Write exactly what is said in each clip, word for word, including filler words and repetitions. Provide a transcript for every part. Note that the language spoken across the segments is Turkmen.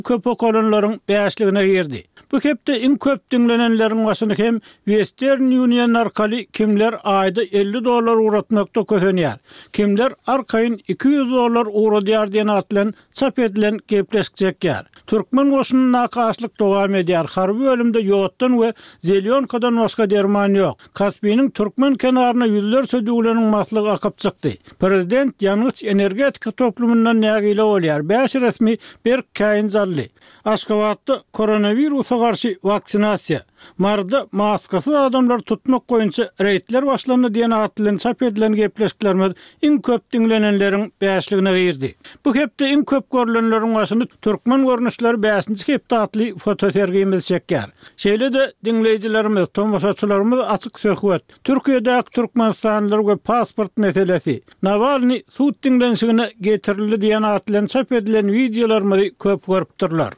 köpek olanlaryň bäşligine girdi. Bu hepde iň köp dinlenenleriň başyny hem Western Union arkaly kimler aýda elli dollar uğratmakda kösenýär. Kimler arkaýyn iki yüz dollar uğradýar diýen atlan çap edilen gepleşikjekler. Türkmen goşunyň nakaşlyk dowam edýär. Harby bölümde ýotdan we zelionkadan başga derman ýok. Kaspiynyň türkmen kenaryna ýüzlerçe döwleniň maslygy akyp çykdy. Prezident ýalňyz energetika toplumyndan nägile bolýar. Beş resmi bir kaýynzally. Aşgabatda koronawirusa garşy vaksinasiýa. Marda maskasy adamlar tutmak goýunça reýtler başlandy diýen atlyň çap edilen gepleşiklerimiz iň köp dinlenenleriň bäşligine girdi. Bu hepde iň köp görülenleriň başyny türkmen görnüşleri bäşinji hepde atly fotosergimiz çekýär. Şeýle de dinleýijilerimiz, tomoşaçylarymyz açyk söhbet. Türkiýedäki türkmenstanlylar we pasport meselesi. Navalny suud dinlenşigine getirildi diýen atlyň çap edilen videolarymyzy köp görüpdirler.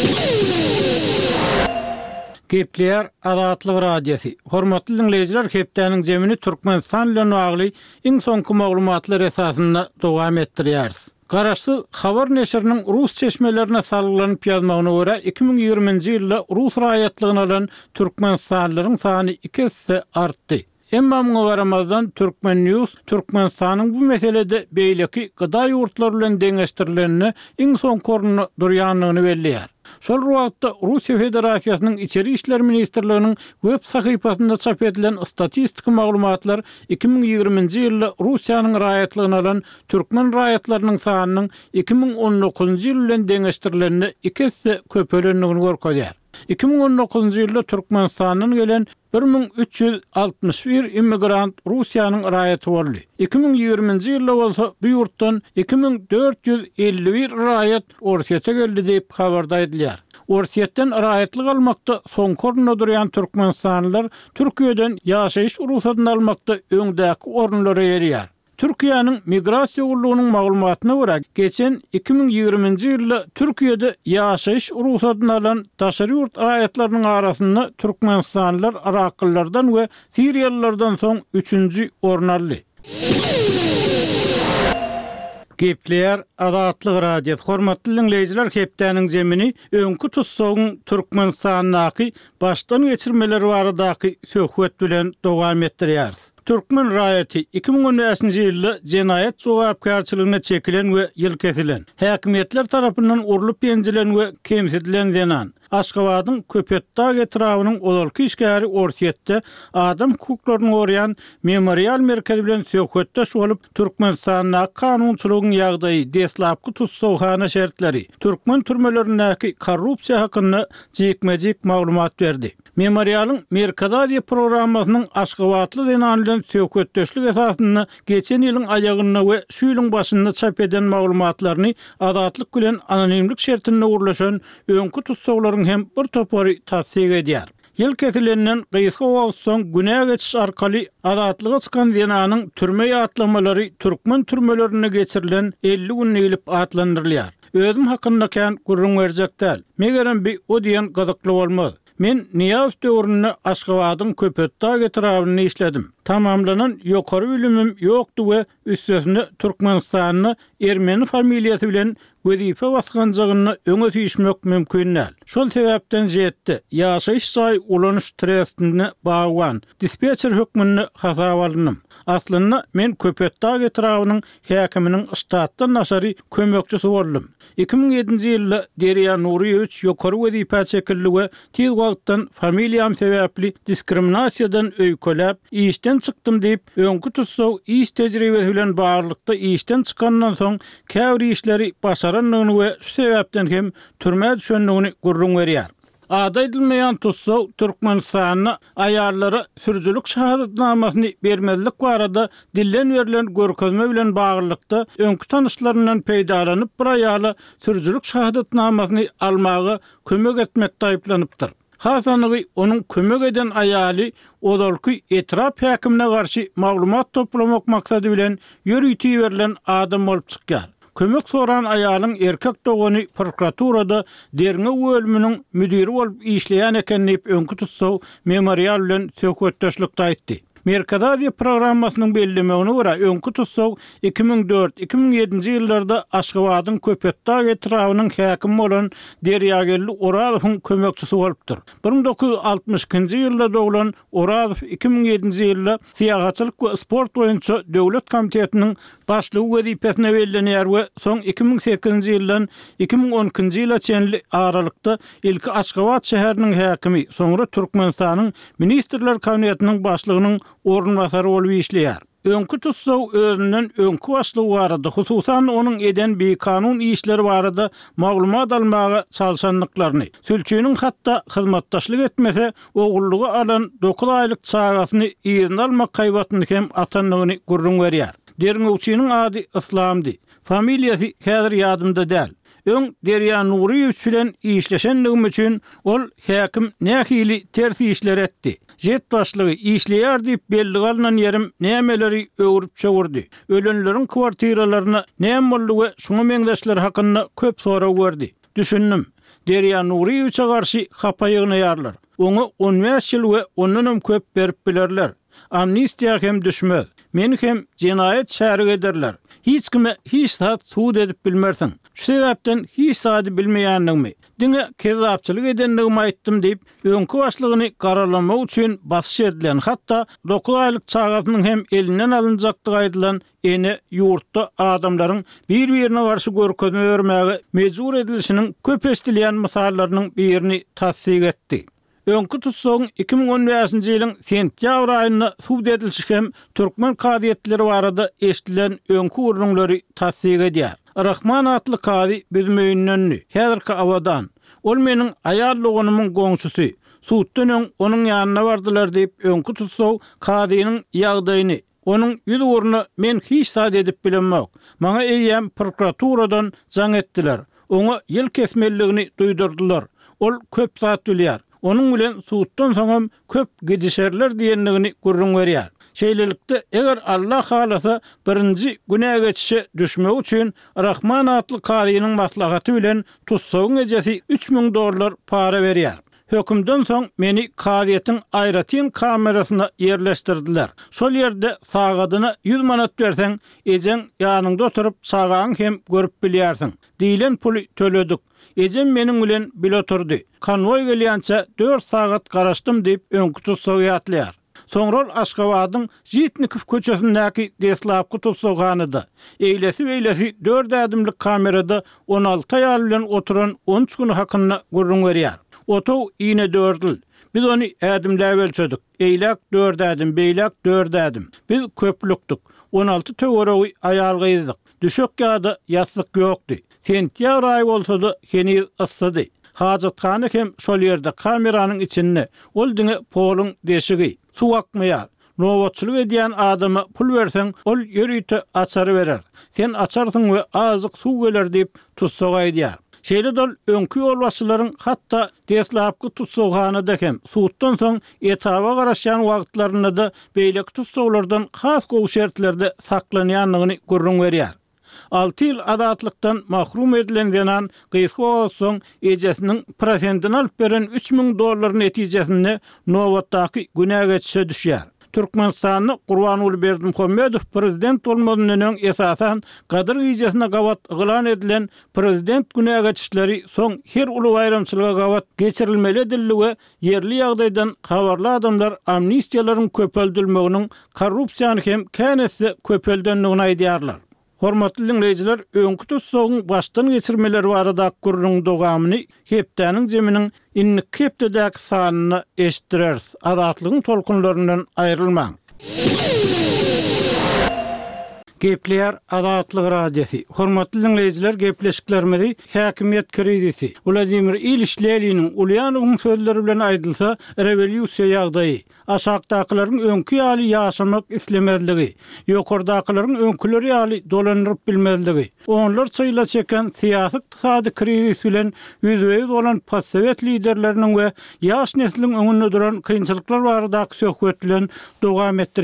Gepler Azatlyk radiosu. Hormatly dinleyijiler, hepdeniň jemini Türkmenistan bilen bagly iň soňky maglumatlar esasynda dowam etdirýäris. Garaşsyz habar neşriniň rus çeşmelerine salgylanyp ýazmagyna görä iki ming ýigrimiji ýylda rus raýatlygyny alan türkmenstanlylaryň sany iki hisse artdy. Emma muňa garamazdan Türkmen News Türkmenistanyň bu meselede beýleki gyda ýurtlar bilen deňeşdirilenini iň soňky orunda durýanlygyny belliýär. Şol wagtda Russiýa Federasiýasynyň içeri işler ministrliginiň web sahypasynda çap edilen statistik maglumatlar iki ming ýigrimiji ýylda Russiýanyň raýatlygyny alan türkmen raýatlarynyň sanynyň iki ming on dokuzunji ýyl bilen deňeşdirilenini iki hisse köpelendigini görkezýär. iki ming on dokuzunji ýylda Türkmenistanyň gelen bir ming üç yüz altmış bir immigrant Russiýanyň raýaty boldy. iki ming ýigrimiji ýylda bolsa bu ýurtdan iki ming dört yüz elli bir raýat Orsiýete geldi diýip habarda edilýär. Orsiýetden raýatlyk almakda soňky orunda durýan türkmenstanlylar Türkiýeden ýaşaýyş ruhsatyny almakda öňdäki orunlara ýerýär. Türkiýanyň migrasiýa gurulunyň maglumatyna görä, geçen iki ming ýigrimiji ýylda Türkiýede ýaşaýyş ruhsatyny alan daşary ýurt raýatlarynyň arasynda türkmenstanlylar Iraklylardan we Siriýalılardan soň üçünji orun aldy. Gepler Azatlyk radiosu. Hormatly dinleyijiler, hepdeniň jemini öňkü tutsagyň Türkmenistanyňky başdan geçirmeleri baradaky söhbet bilen dowam etdirýäris. Türkmen raýaty iki ming on beşinji ýylda jenaýat jogapkarçylygyna çekilen we ýyl kesilen, häkimetler tarapyndan urulyp ýenjilen we kemsedilen denan. Aşgabatyň Köpetdag etrawynyň olalky işgäri Orsiýetde adam hukuklaryny goraýan memorial merkezi bilen söhbetdeş bolup Türkmenistanyň kanunçylygyň ýagdaýy, deslapky tutsawhana şertleri, türkmen türmelerindäki korrupsiýa hakyny jekmejek maglumat berdi. Memorialyň Merkezi programmasynyň Aşgabatly denan bilen söhbetdeşlik esasynda geçen ýylyň aýagyna we şu ýylyň başynda çap eden maglumatlaryny Azatlyk bilen anonimlik şertinde urlaşan öňkü tutsawlaryň hem bir topary tasdik edýär. Ýyl kesilenden gysga wagtdan güne geçiş arkaly Azatlyga çykan denanyň türme ýatlamalary türkmen türmelerine geçirilen elli gün gelip atlandyrylýar. Özüm hakynda kan gurrun berjekdäl. Megerem bir o diýen gazakly bolmaz. Men Niýaz döwründe Aşgabatyň Köpetdag etrawyny işledim. Tamamlanan ýokary bilimim ýokdy we üstesinde Türkmenistanyny Ermeni familiýasy bilen wezife basganjagyny öňe süýşmek mümkin näl. Şol sebäpden jetdi. Ýaşaýyş saý ulanyş trestini bagan. Dispetcher hökmüni hasap alynym. Aslynda men Köpetdag etrawynyň häkiminiň ştatdan naşary kömekçisi boldum. iki ming ýedinji ýylda Derya Nuriýewiç ýokary wezife çekildi we tiz wagtdan familiýam sebäpli diskriminasiýadan öýkelep, işden çykdym diýip öňkü tutsaw iş tejribesi bilen barlykda işden çykandan soň käbir işleri başaranlygyny we şu sebäpden hem türme düşenligini gurrun berýär. Ada edilmeýän tutsaw Türkmenistanyň aýarlary sürjülük şahadatnamasyny bermezlik barada dillen berilen görkezme bilen baglykda öňkü tanışlaryndan peýdalanyp bir aýaly sürjülük şahadatnamasyny almagy kömek etmekde aýplanypdyr. Hasanygy onuň kömek eden aýaly olalky etrap häkimine garşy maglumat toplamak maksady bilen ýörüýti berilen adam bolup çykýar. Kömek soran aýalyň erkek dogany prokuraturada derňe bölüminiň müdiri bolup işleýän ekenini öňkü tutsaw memorial bilen söhbetdeşlikde aýtdy. Merkezi programmasynyň bellemegine görä öňkü tutsag iki ming dört iki ming yedi ýyllarda Aşgabatyň Köpetdağ etrawynyň häkim bolan Derýagelli Orazowyň kömekçisi bolupdyr. bir ming dokuz yüz altmışynky ýylda doglan Orazow iki ming yedi ýylda siýahatçylyk we sport boýunça döwlet komitetiniň başlygy wezipesine bellenýär we soň iki ming sekizinji ýyldan iki ming onunçy ýyla çenli aralykda ilki Aşgabat şäheriniň häkimi, soňra Türkmenistanyň ministrler kabinetiniň başlygynyň ornbasary bolup işleýär. Öňkü tutsag özünden öňkü başlygy barada, hususan onuň eden bir kanun işleri barada maglumat almaga çalşanlyklaryny, sülçüniň hatda hyzmatdaşlyk etmese ogullugy alan dokuz aýlyk çagasyny ýerine almak gaýbatyny hem atanlygyny gurrun berýär. Derňewçiniň ady Islamdy. Familiýasy häzir ýadymda däl. Öň Derya Nuriýew bilen işleşenligim üçin ol häkim nähili tersi işler etdi. Jet başlygy işleýär diýip belli galynan ýerim nämeleri öwürüp çöwürdi. Ölenleriň kwartiralaryna näme boldy we şuňa meňdeşler hakyna köp sorag berdi. Düşündim. Derya Nuriýewçe garşy hapaýygyny ýarlar. Oňa on beş ýyl we ondan hem köp berip bilerler. Amnistiýa hem düşmez. Meni hem cinayet şärik ederler. Hiç kime hiç saat suud edip bilmersin. Şu sebepten hiç saati bilmeýändigimi, diňe kezapçylyk edendigimi aýtdym diýip, öňkü başlygyny garalamak üçin basyş edilen, hatda dokuz aýlyk çagasynyň hem elinden alınjakdygy aýdylan ene ýurtda adamlaryň bir-birine garşy görkezme bermäge mejbur edilişiniň köp estilýän mysallarynyň birini tasdik etdi. Öňkü tutsagyň iki ming on beşinji ýylyň sentýabr aýyna suud edilişi hem türkmen kadiýetleri barada eşdilen öňkü urunlary tasdik edýär. Rahman atly kadi bizim öýünden, häzirki awadan. Ol meniň aýallygynymyň goňşusy. Suuddan öň onuň ýanyna bardylar diýip öňkü tutsag kadynyň ýagdaýyny, onuň ýüz uruna men hiç saat edip bilenmek. Maňa eýýän prokuraturadan jaň etdiler. Oňa ýyl kesmelligini duýdurdylar. Ol köp saat bilýär. Onun bilen suuddan soňam köp gidişerler diýenligini gurrun berýär. Şeýlelikde eger Allah halasa birinji günä geçişe düşmek üçin Rahman atly kadynyň maslahaty bilen tutsagyň ejesi üç ming dollar para berýär. Hökümden soň meni kadiýetiň aýratyn kamerasyna ýerleşdirdiler. Şol ýerde sagadyna yüz manat berseň, ejeň ýanynda oturup sagaň hem görüp bilýärsiň. Diýilen puly töledik. Ejem meniň bilen bil oturdy. Konvoy gelýänçe dört sagat garaşdym diýip öňkü tutsag ýatlýar. Soňra Aşgabatyň Jitnikov köçesindäki Deslapky tutsaganyda. Eýlesi beýlesi dört adımlyk kamerada on alty ýaly bilen oturan on üç gün hakyna gurrun berýär. Oto ine dört ýyl. Biz onu adımla ölçedik. Eýlek dört adım, beýlek dört adım. Biz köplükdik. on alty töwereği aýalgydyk. Düşük ýa-da ýatlyk ýokdy. Sentýabr aýy bolsa-da heni yssydy. Hajatkany hem şol ýerde kameranyň içinde ol diňe poluň deşigi. Su akmaýar. Nowatçylyk edýän adama pul berseň, ol ýörüýte açary berer. Sen açarsyň we azyk suw geler diýip tutsag aýdýar. Şeýle dol öňkü ýolbaşçylaryň hatda Deslapky tutsaganyda hem suuddan soň etaba garaşan wagtlaryna da beýlek tutsaglardan has gowy şertlerde saklanýanlygyny gurrun berýär. Alty ýyl adatlykdan mahrum edilen denan gysga soň ejesiniň prosentini alyp beren üç ming dollar netijesinde nowatdaky günä geçişe düşýär. Türkmenistanyň Gurbanuly Berdimuhammedow prezident bolmagynyň öň esasan gadyr ejesine gawat ýylan edilen prezident günä geçişleri soň her uly bayramçylyga gawat geçirilmeli edildi we yerli ýagdaýdan habarly adamlar amnistiýalaryň köpeldilmeginiň korrupsiýany hem känesi köpeldenligini aýdýarlar. Hormatly dinleyijiler, öňkü tutsagyň başdan geçirmeleri barada gurrun dogamy hepdäniň jeminiň inni hepdäki sanyny eşitdirers. Adatlygyň tolkunlaryndan aýrylmaň. Gepler Adatlyk radiosi. Hormatly dinleyijiler, gepleşiklerimizi häkimiýet kredisi Vladimir İliç Leniniň Ulyanowyň sözleri bilen aýdylsa, rewolýusiýa ýagdaýy, aşagdakylaryň öňkü ýaly ýaşamak islemezligi, ýokardakylaryň öňküleri ýaly dolanyryp bilmezligi, onlar çyla çeken siýasy iqtisady krizis bilen ýüzbeýüz bolan postsovet liderleriniň we ýaş nesliniň öňünde duran kynçylyklar barada söhbet bilen dowam etdirýär.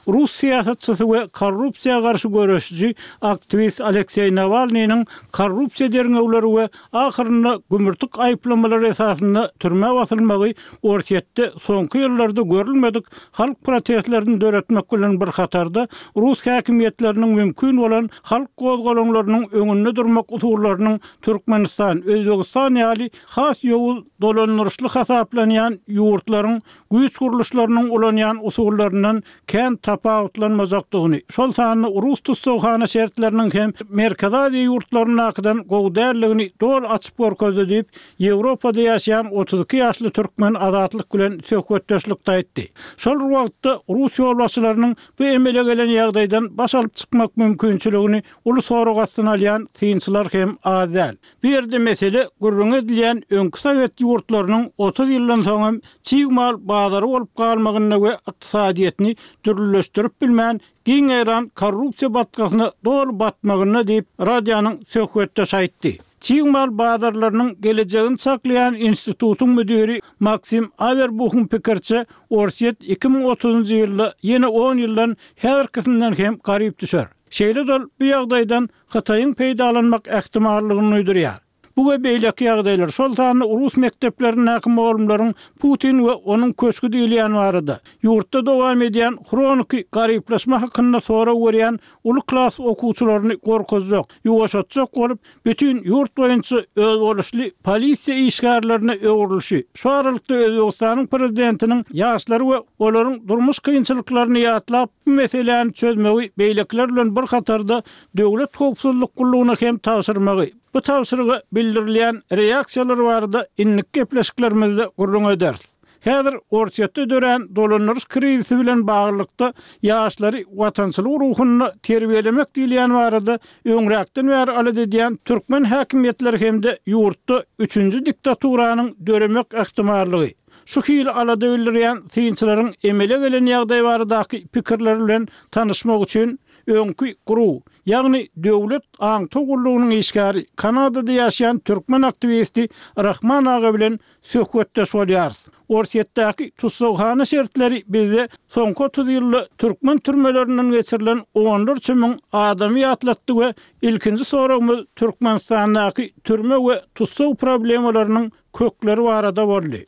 Rus siyasatçısı we korrupsiýa garşy görüşçi aktivist Aleksey Navalny'nin korrupsiýa derňewleri we ahyrynda gümürtük aýplamalary esasynda türme batylmagy ortatda soňky ýyllarda görülmedik halk protestlerini döretmek bilen bir hatarda Rus häkimiýetleriniň mümkin bolan halk gozgalanlarynyň öňünde durmak usullarynyň Türkmenistan, Özbegistan ýaly has ýol dolanýarly hasaplanýan ýurtlaryň güýç guruluşlarynyň ulanýan usullaryndan kän tapawutlanmazakdygyny, şol sany Rus tutsawhana şertleriniň hem merkezädi ýurtlarynyň hakydan gowdärligini dol açyp görkezdi diýip Ýewropada ýaşaýan otuz iki ýaşly türkmen azatlyk bilen söhbetdeşlikde aýtdy. Şol wagtda Rus ýolbaşçylarynyň bu emele gelen ýagdaýdan baş alyp çykmak mümkinçiligini uly soragatdan alýan synçylar hem adäl. Bu ýerde mesele gurrun edilen öňkü Sowet ýurtlarynyň otuz ýyldan soň çiğmal bazary bolup galmagyna we ykdysadyetini dürleşdirip bilmän giň eran korrupsiýa batkasyna dol batmagyna diýip radionyň söhbetde aýtdy. Çiğmal bazarlarynyň geleceğini saklayan institutun müdiri Maksim Averbuch'un pikirçe Orset iki bin otuzuncu ýylda ýene on ýyldan herkesinden hem garyp düşer. Şeýle dol bu ýagdaýdan Hataýyň peýdalanmak ähtimallygyny öýdürýär. Bu we beýleki ýagdaýlar şol tany Rus mekdepleriniň hakim oğlumlaryň Putin we onuň köşkü diýilýän barada ýurtda dowam edýän kronik garyplaşma hakynda sora görýän uly klas okuwçylaryny gorkuzjak, ýuwaşatjak bolup bütün ýurt boýunça öz boluşly polisiýa işgärlerini öwrülşi. Şu aralykda Özbegistanyň prezidentiniň ýaşlary we olaryň durmuş kynçylyklaryny ýatlap bu meseleni çözmegi beýlekler bilen bir hatarda döwlet howpsuzlyk gullugyna hem taşyrmagy. Bu tavsiýe bildirilýän reaksiýalar barada innik gepleşiklerimizde gurrun eder. Häzir ortatda dören dolanýarys krizisi bilen baglykda ýaşlary watançylyk ruhuny terbiýelemek diýilýän barada öňräkden bäri alad edýän türkmen häkimiýetleri hemde ýurtda üçünji diktaturanyň döremek ähtimallygy. Şu hil alada bildirýän synçylaryň emele gelen ýagdaý baradaky pikirleri bilen tanışmak üçin öňkü guru, ýagny döwlet aňty gullugynyň işgäri Kanadada ýaşaýan türkmen aktivisti Rahman aga bilen söhbetdeş bolýar. Orsetdaky tutsawhana şertleri bizde soňky otuz ýylda türkmen türmelerinden geçirilen onlarça müň adamy ýatlatdy we ilkinji soragymyz Türkmenistandaky türme we tutsaw problemlarynyň kökleri barada boldy.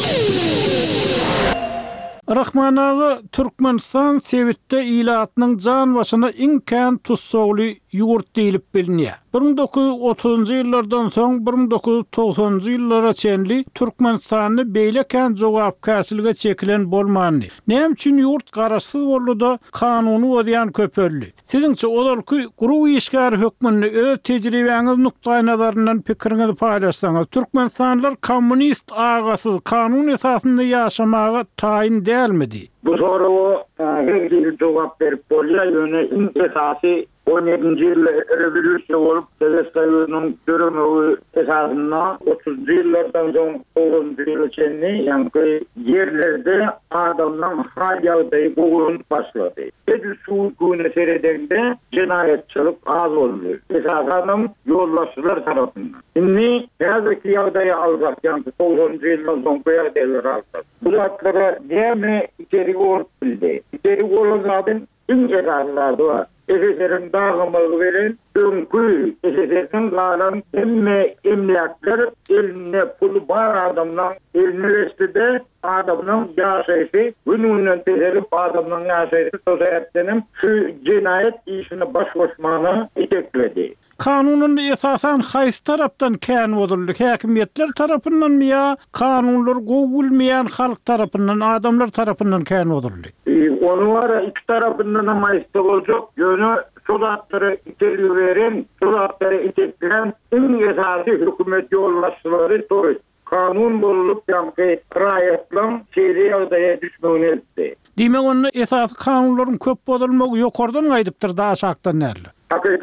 Rahman aga Türkmenistan Sewitde ilatynyň jan başyna iňkän tutsawly ýurt diýilip bilinýär. bir bin dokuz yüz otuzuncu ýyllardan soň bir bin dokuz yüz togsonuncu ýyllara çenli Türkmenistany beýleken jogapkärçiliге çekilen bolmany. Näme üçin ýurt garaşsyz boldy da kanuny bodýan köpörli. Siziňçe olarky guruw işgär hökmüni öz tejribeňiz nukdaý nazaryndan pikiriňizi paýlaşsaňyz, Türkmenistanlylar kommunist agasyz kanun esasynda ýaşamaga taýin dälmidi? Bu soruğa her bir cevap verip bolýar, ýöne iň esasy on yedinci ýylda rewolýusiýa bolup Sowetyň döremeği esasynda otuzuncu ýyllardan soň togsonuncu ýyla çenli ýa-ni ýerlerde adamlaryň hal ýagdaýy gowun başlady. Edi şu güne seredende cinayetçilik az boldy. Esasen ýolbaşçylar tarapyndan. Indi häzirki ýagdaýy alsak, ýa-ni togsonuncu ýyldan soňky ýagdaýlar alsak. Bu zatlara näme içeri gorpildi? İçeri gorulmadan incelerlerde var. Eseserin dağılmalı verin, önkü eseserin kalan emme emlaklar eline pulu bar adamdan, eline vestide adamdan yaşayışı, gününden tezelip adamdan yaşayışı sosyetinin şu cinayet işini baş koşmanı itekledi. Kanunun esasen hays tarapdan kän boldy, häkimiýetler tarapyndan mı ya, kanunlar gowulmaýan halk tarapyndan, adamlar tarapyndan kän boldy? Onu var iki tarafından ama istolacak yönü sulatları iteliyor veren, sulatları itekleyen en esası hükümet yollaşçıları doğru. Kanun bolup yankı rayetlan şehri ýagdaýa düşmegini etdi. Demek onu esas kanunların köp bolmagy ýokardan gaýdypdyr da aşakdan näle? Hakikat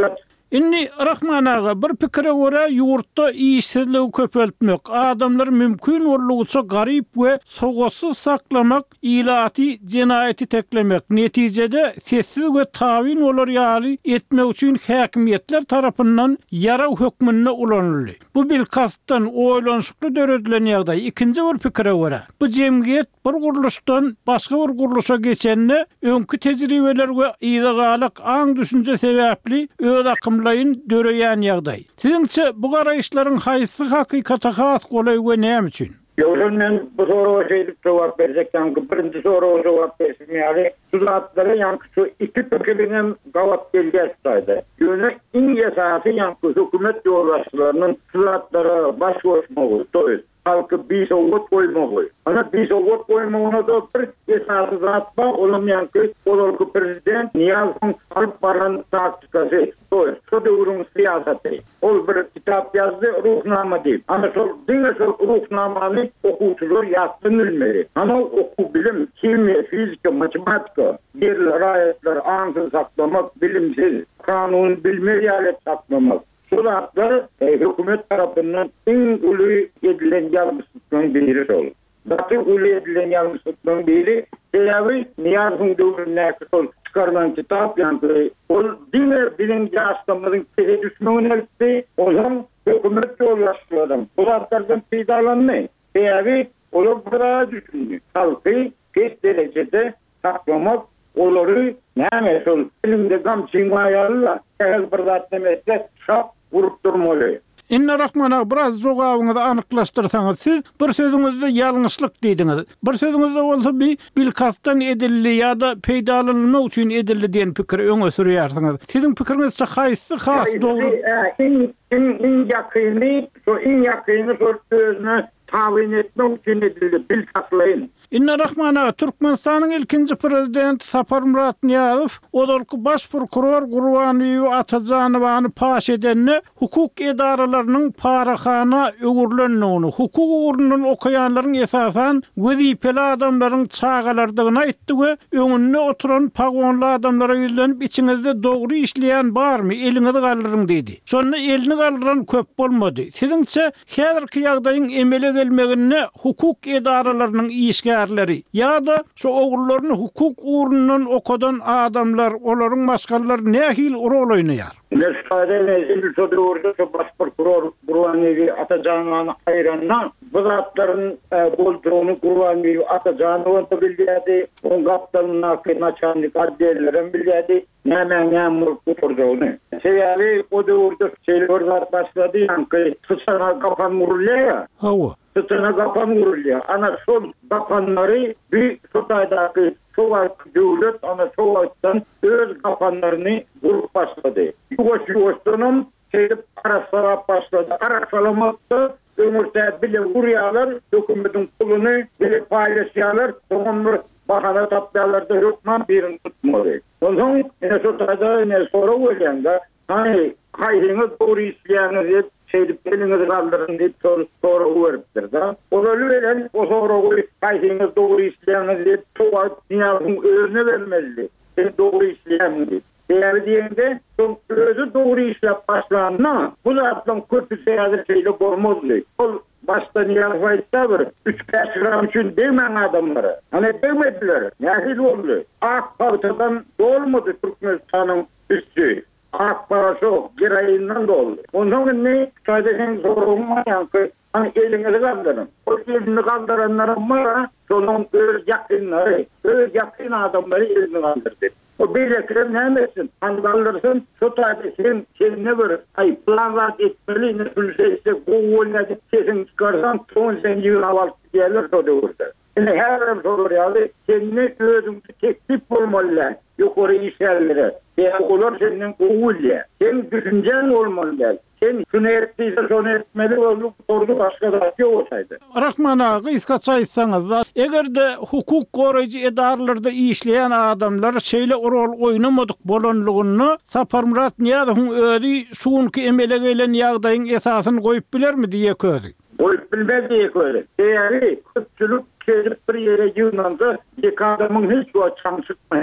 Inni Rahman ağa bir pikire göre yurtda işsizligi köpeltmek, adamlar mümkün bolýança garyp we sogatsız saklamak, ilati cinayeti teklemek, netijede sessiz we tawin bolar ýaly etmek üçin häkimetler tarapyndan yara hökmüne ulanyldy. Bu bil kastdan oýlanşykly döredilen ýagdaý. Ikinji bir pikire göre bu jemgyýet bir guruluşdan başga bir guruluşa geçende öňkü tejribeler we ýygalyk aň düşünje sebäpli öz akymlaryny döreýän ýagdaý. Siziňçe bu garaýşlaryň haýsy hakykata has golay we näme üçin? Yolun men bu soruğa şeylik cevap verecekten birinci soruğa cevap versin yani sulatlara yankı şu iki pikirinin gavat belgesaydı. Yöne in esası yankı hükümet yoldaşlarının sulatlara baş koşmağı doyuz. Halkı bir soğut koymağı. Ana bir soğut koymağına da bir esası zatma olum yankı olurku prezident Niyaz'ın alıp varan taktikası doyuz. Şu devrun siyaseti. Ol bir kitap yazdı ruhnama deyip. Ama sol dine sol ruhnamanı okuyucular yazsın bilmeli. Ama oku bilim, kimya, fizika, matematika, yerli rayetler, ansız saklamak, bilimsiz, kanun bilmeyi alet saklamak. Suratlar e, hükümet tarafından en ulu edilen yargısızlığın biri olur. Zaten ulu edilen yargısızlığın biri sebebi Niyaz'ın dövrünün sol çıkarılan kitap yankı. O dine bilinci aslamların teze düşmeğine etti. O zaman hükümet yollaştırdım. Suratlardan peydalanmayın. Sebebi onu buraya düşündü. Halkı geç derecede saklamak onları ne sol elimde gam çingayarlar. Ehel bir zat demekle şap vurup durmalı. Inna Rahman ağa biraz jogabyňyzy anyklaşdyrsaňyz, siz bir sözüňizde ýalňyşlyk diýdiňiz. Bir sözüňizde bolsa bir bilkastan edildi ýa-da peýdalanmak üçin edildi diýen pikir öňe sürýärsiňiz. Siziň pikiriňizçe haýsy has dogry? In in ýakyny, şu in ýakyny şu sözüne tawin etmek üçin edildi bilkaslaýyn. Inna Rahman ağa Türkmenistanyň ilkinji prezidenti Sapar Murat Niýazow odalky baş prokuror Gurbanowy Atajanowyny paş edenne hukuk edaralarynyň paraxana öwürlendigini, hukuk ugrundan okaýanlaryň esasan wezipeli adamlaryň çağalardygyny aýtdy we öňünde oturan pagonly adamlara ýüzlenip içiňizde dogry işleýän barmy, eliňizi galdyryň diýdi. Şonu elini galdyran köp bolmady. Siziňçe häzirki ýagdaýyň emele gelmegine hukuk edaralarynyň işgä ya da şu oğullarını hukuk uğrundan okudan adamlar, onların başkalar ne hil rol oynuyor? Mesade ne ilçede orada şu baş prokuror Gurbanowy Atajanowyny ayrandan bu zatların bolduğunu Gurbanowy Atajanowy da bilýärdi. On gapdan naçanlyk adliýelerin bilýärdi. Näme näme kurduğunu. Sebebi o döwürde şeyler başlady ýa-ni sıçana kapan murulýa. Hawa. Sıçana kapan murulýa. Ana şol kapanlary bir sotaydaky soğuk devlet ana soğuktan öz kapanlarını vurup başladı. Yuvaş yuvaştanım şeyde arasala başladı. Arasalamakta ömürde bile vuruyorlar. Hükümetin kulunu bile paylaşıyorlar. Sonra bahane tapyalarda hükman birini tutmalı. O zaman yine sotayda yine sonra öyleyende hani hayrını doğru işleyenler şeyde elinizi kaldırın deyip soru soru veriptir da. O da öyle o soru hayrını doğru işleyenler deyip soğuk dünyanın özüne vermeli. Sen doğru işleyen deyip. Değerli diyende özü doğru işlep başlanına bu zaten kötü seyahat şeyle olmazdı. O başta Niyaz'da bir üç beş gram için değmen adamlara. Hani değmediler. Nehil oldu. Ak parçadan olmadı Türkmenistan'ın üstü. Ak parası o. Girayından da oldu. Ondan ne? Sadece sorulma yankı. Hani elini kaldırın. O elini kaldıranların var. Sonun öz yakınları, öz yakın adamları elini kaldırdı. O bilekler ne emesin? Hani kaldırsın, şu tabi sen, sen ne verir? Ay planlar etmeli, ne sülseyse, bu oyuna kesin çıkarsan, son sen yığın havalı diyorlar, o da orada. Yani her soru yani, kendine özünü teklif olmalı, yukarı işlerlere. Yani olur senin oğulya. Senin düşüncen olmalı. Sen şunu ettiyse şunu etmeli olup sordu başka da olsaydı. Rahman ağa, kıskaça aytsaňyz da, egerde hukuk goraýjy edarlarda işleyen adamlar şeyle rol oynamadyk bolanlygyny Sapar Murat Niýazowyň özi şuňky emele gelen ýagdaýyň esasyny goýup bilermi diýe közi. Goýup bilmez diýe közi. Eýeri köpçülük kelip bir ýere ýygnanda ýek adamyň hiç o çaň çykmaýar.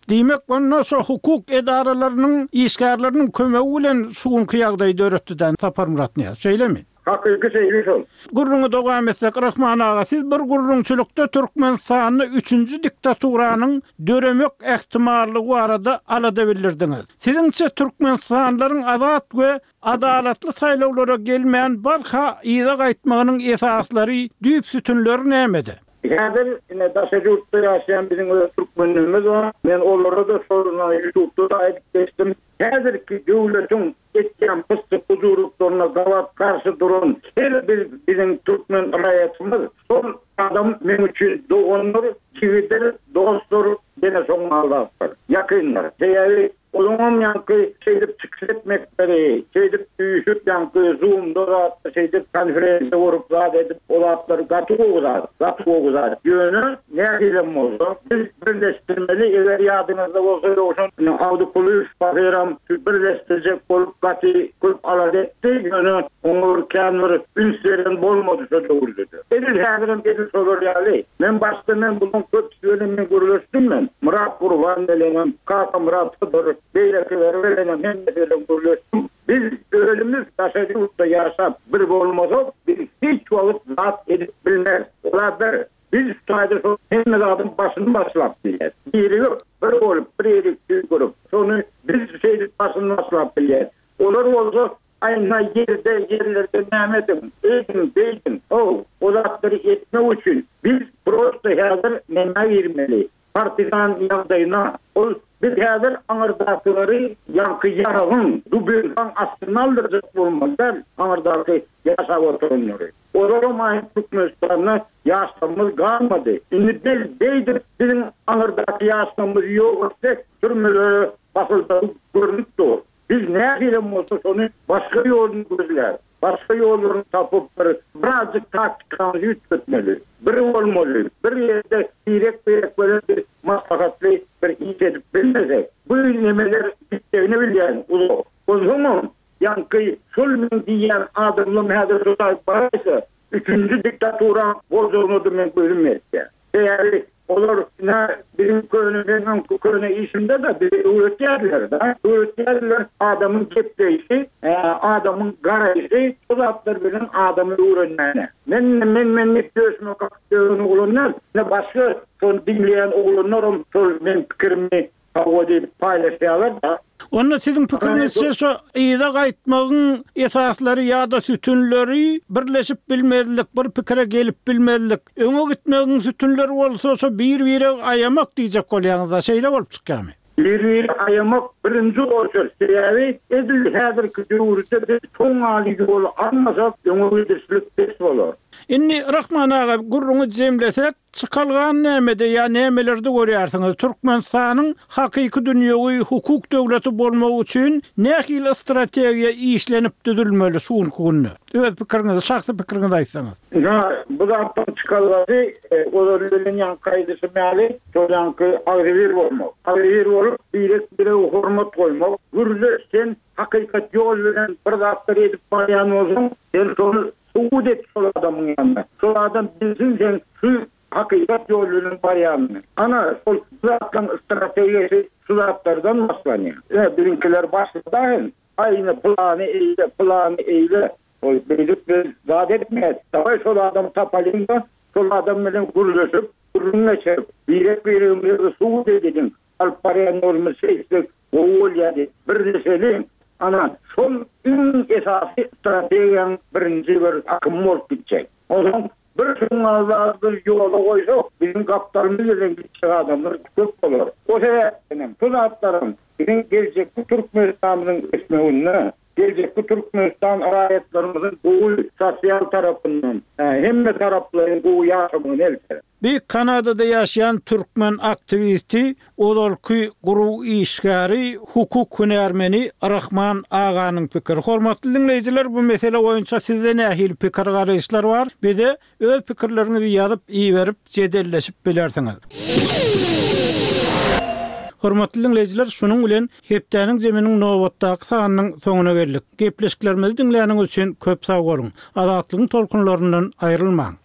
Diýmek, ondan so hukuk edaralarynyň, işgärleriniň kömegi bilen şuňky ýagdaýy döretdiň Sapar Murat Niýaz. Şeýlemi? Hakyky şeýle şol. Gurruňy dowam etsek, Rahman aga, siz bir gurrunçylykda Türkmenistanyny üçünji diktaturanyň döremek ähtimallygy barada alada bildirdiňiz. Siziňçe Türkmenistanlaryň azat we adalatly saýlawlara gelmeýän barha ýyla gaýtmagynyň esaslary, düýp sütünleri nämede? Häzir ine daşagy ýurtda ýaşaýan biziň türkmenlerimiz var. Men olara da soruna ýurtda da aýdyp geçdim. Häzirki döwletiň etken pysty huzurluklarına gawat karşı durun. Her bir biziň türkmen raýatymyz sol adam men üçin doganlar, kiwidir, dostlar, dene soňallar. Ýakynlar. Seýäbi Olumam yankı şeydip çıkış etmekleri, şeydip büyüşüp yankı Zoom'da da şeydip konferansa vurup zat edip olatları katı oğuzar, katı oğuzar. Yönü ne diyelim oldu? Biz birleştirmeli, eğer yadınızda olsaydı olsun, avdı polis, bakıram, birleştirecek olup katı kulüp aladetti, yönü onur kendir, ünslerin bolmadı söz uğurludu. Edil hədirim edil solur yali. Men başta men bunun köp söylemin gürülüştüm men. Murat Kurban delenim, Kaka Murat'ıdır. Beylekileri verenen hem de böyle gürülüştüm. Biz ölümüz taşacı yurtta yaşap bir bolmasa biz hiç valık zat edip bilmez. Ola bir. Biz saydır sonra hem adım başını başlap bilir. Biri yok. Bir olup bir erik tüy kurup. Sonra biz şeydir başını başlap bilir. Olur olsa ayna yerde yerlerde nehmetim. Eğitim, beytim. O, o zatları etme için biz prosto hazır neme vermeli. Partizan yağdayına o biz hazır anırdakları yankı yarağın dubirgan aslını aldıracak olmazlar anırdakı yaşa oturunları. Olarım Türkmenistan'da yaşamımız kalmadı. Şimdi biz deydik bizim anırdakı yaşamımız yok ise türmüleri basılda görünüp doğru. Biz ne yapalım olsa onu başka yolunu gözler. Başka yollarını tapıp birazcık taktikamızı yürütmeli. Bir olmalı. Bir yerde direk direk böyle bir maslahatlı bir iş edip bilmezek. Bu nemeler bittiğini bilen ulu. O zaman yankı sulmen diyen adımlı mühadır tutak varaysa üçüncü diktatura bozulmadı men bölünmezse. Değerli olur ne bizim köyünün köyüne işinde de bir üretkenler de üretkenler adamın cepteyişi adamın garajı o zatlar bilen adamın ürünlerine men men men ne diyorsun o kaktörünü olanlar ne başka son dinleyen oğlanlarım men fikrimi havada paylaşıyorlar da. Onda sizin pikiriňizçe şu ýyla gaýtmagyň esaslary ýa-da sütünleri birleşip bilmezlik, bir pikire gelip bilmezlik. Öňe gitmegiň sütünleri bolsa şu bir-biri aýamak diýjek bolýaňyzda şeýle bolup çykýarmy? Bir-biri aýamak birinji bolsa, seýäbi edil häzirki döwürde biz toň aly ýol almasak, öňe gidişlik bes bolar. Inni Rahman aga gurruňy jemlesek, çıkalgan nämede ýa nämelerde görýärsiňiz? Türkmenistanyň hakyky dünýäwi hukuk döwleti bolmagy üçin nähili strategiýa işlenip düzülmeli şuň günü? Öz pikiriňizi, şahsy pikiriňizi aýtsaňyz. Ya, bu zatdan çıkalgady, olarlyň ýankaýdysy mäli, şoňky agrywer bolmak. Agrywer bolup, birek bire hormat goýmak. Gürleşen hakykat ýol bilen bir zatlar edip barýan bolsaň, sen şonu suud et sol adamın yanına. Sol adam bilsin sen şu hakikat yolunun baryanını. Ana sol zattan stratejisi şu zatlardan başlanıyor. E, birinkiler başladı. Aynı planı eyle, planı eyle. O bilip bir zat etmez. Davay sol adam tapalında sol adam bilen gürleşip, gürlüğüne çarp. Birek bir ömrü suud edin. Alp baryan olmuş şeysek, o ol yani. Bir deselim. Ana sol ün esası stratejiýanyň birinji bir akym bolup gitjek. O zaman bir şuňallardy ýola goýsak, bizim kaptanymyz bilen gitjek adamlar köp bolar. O sebäpden bu zatlaryň biziň geljekde Türkmenistanyň ösmegine, geljekde Türkmenistan raýatlarymyzyň gowy sosial tarapyndan, hemme taraplaryň gowy ýaşamagyny elbet. Bir Kanada'da yaşayan Türkmen aktivisti, olarky guruw işgäri, hukuk hünärmeni Rahman aganyň pikiri. Hormatly dinleýijiler, bu mesele boýunça sizde nähili pikir garaýşlar bar? Bize öz pikirleriňizi ýazyp, iýerip, jedelleşip bilersiňiz. Hormatly dinleýijiler, şunuň bilen hepdeniň jeminiň nowatdaky sanynyň soňuna geldik. Gepleşiklerimizi dinleýäniňiz üçin köp sag bolun. Azatlygyň tolkunlaryndan aýrylmaň.